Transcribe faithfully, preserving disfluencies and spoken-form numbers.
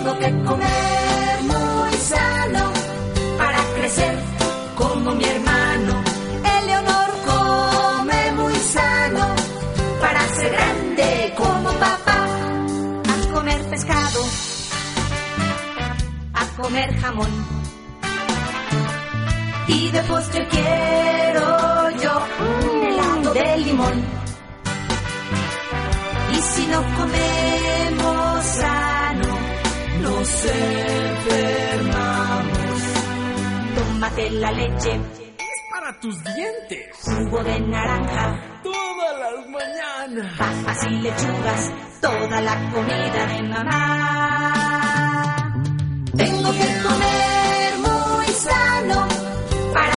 Tengo que comer muy sano para crecer como mi hermano. Eleonor come muy sano para ser grande como papá. A comer pescado, a comer jamón, y de postre quiero yo un helado de limón. Y si no comemos sano, nos enfermamos. Tómate la leche, es para tus dientes. Jugo de naranja, todas las mañanas. Papas y lechugas, toda la comida de mamá. Tengo que comer